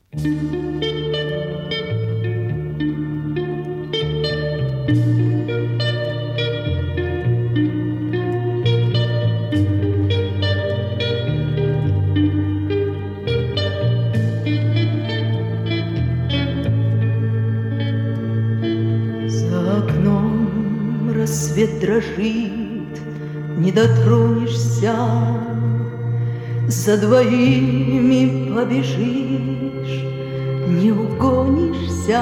За окном рассвет дрожит, не дотронешься, за двоими побежишь, не угонишься,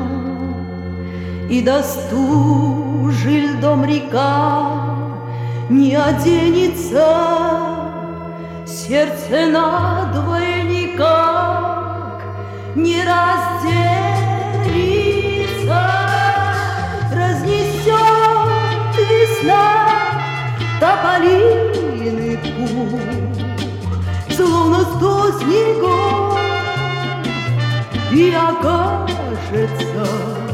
и достужи льдом река не оденется, сердце надвое никак не разделится. Разнесет весна тополиный пух, словно 100 снегов, и окажется,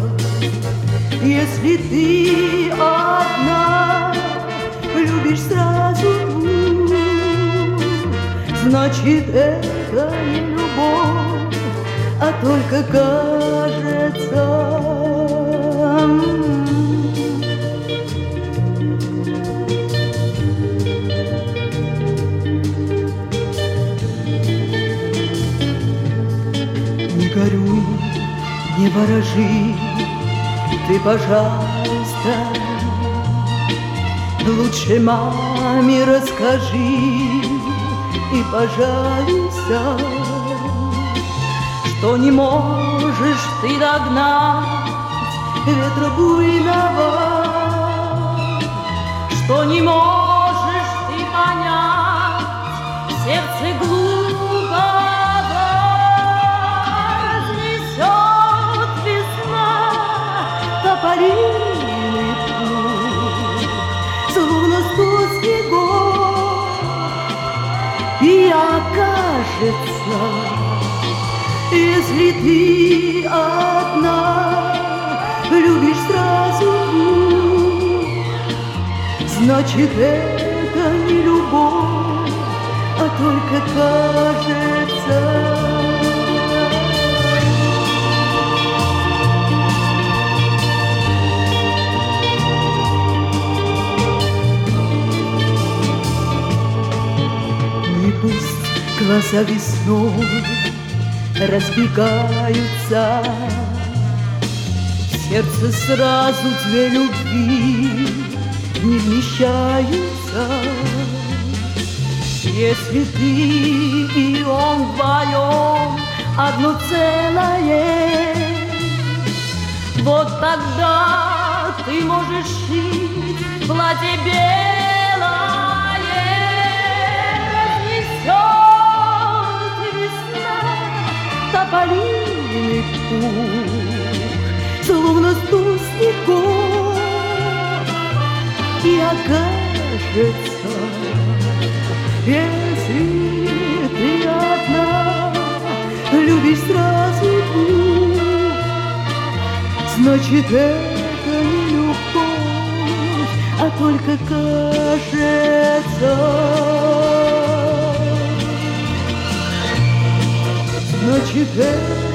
если ты одна любишь сразу двух, значит, это не любовь, а только кажется. Не горюй, не ворожи, ты, пожалуйста, лучше маме расскажи, и, пожалуйста, что не можешь ты догнать ветра буйного, что не можешь ты понять сердце глупого. Разнесет весна тополиный пух, словно 100 снегов, и окажется, если ты одна любишь сразу двух, значит, это не любовь, а только кажется. И пусть глаза весной разбегаются, в сердце сразу 2 любви не вмещаются. Если ты и он вдвоем одно целое, вот тогда ты можешь шить платье белое. Разнесет весна тополиный пух, словно 100 снегов, и окажется, если ты одна любишь сразу двух, значит, это не любовь, а только кажется. Значит, это